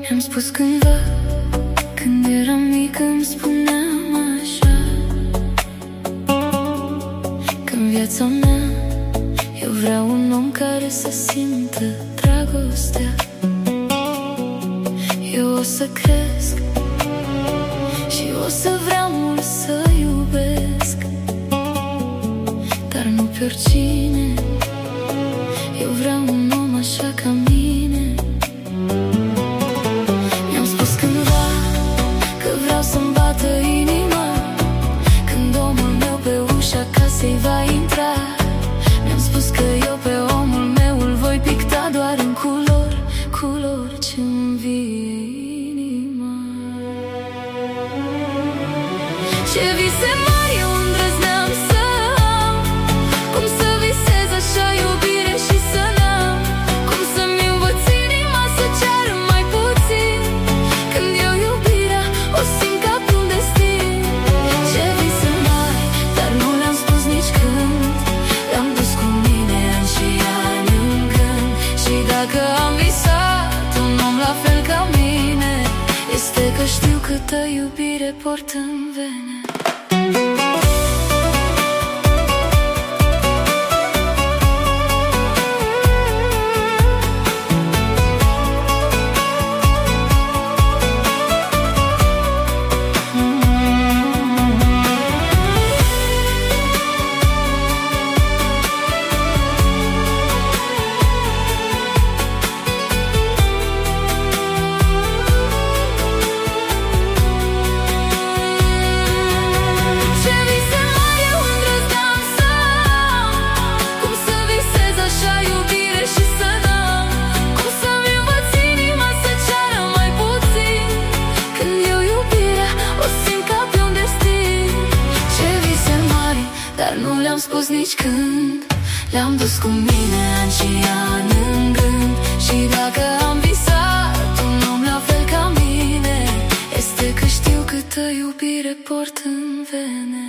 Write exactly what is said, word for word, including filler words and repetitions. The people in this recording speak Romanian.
Mi-am spus cândva, când eram mic, îmi spuneam așa, că în viața mea eu vreau un om care să simtă dragostea. Eu o să cresc și o să vreau mult să iubesc, dar nu pe oricine. Eu vreau un om așa ca mine. Mi-am spus cândva că vreau să-mi bată inima când omul meu pe ușa casei va intra. Mi-am spus că eu pe omul meu îl voi picta doar în culori, culori ce-mi vie inima. Ce vise mari eu îndrăzneam să am, cum să visez așa iubire și să n-am, cum să-mi învăț inima să ceară mai puțin, când eu iubirea o simt ca pe un destin. Ce vise mari, dar nu le-am spus nici când, le-am dus cu mine ani și ani în gând. Și dacă am visat un om la fel ca mine, este că știu câtă iubire port în vene. Dar nu le-am spus nici când, le-am dus cu mine ani și ani în gând. Și dacă am visat un om la fel ca mine, este că știu câtă iubire port în vene.